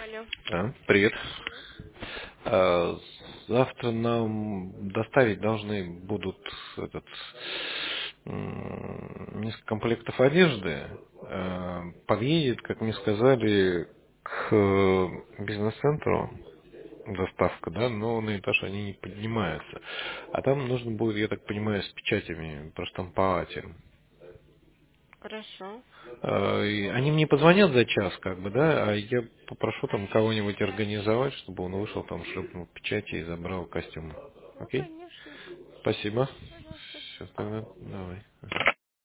Алло. Привет. Привет. А, Завтра нам доставить должны будут этот, несколько комплектов одежды. Подъедет, как мне сказали, к бизнес-центру доставка, да, но на этаж они не поднимаются. А там нужно будет, я так понимаю, с печатями проштамповать им. Хорошо. И они мне позвонят за час, как бы, да, а я попрошу там кого-нибудь организовать, чтобы он вышел там, шлепнул печати и забрал костюм. Ну, Окей? конечно. Спасибо. Пожалуйста. Все, тогда давай.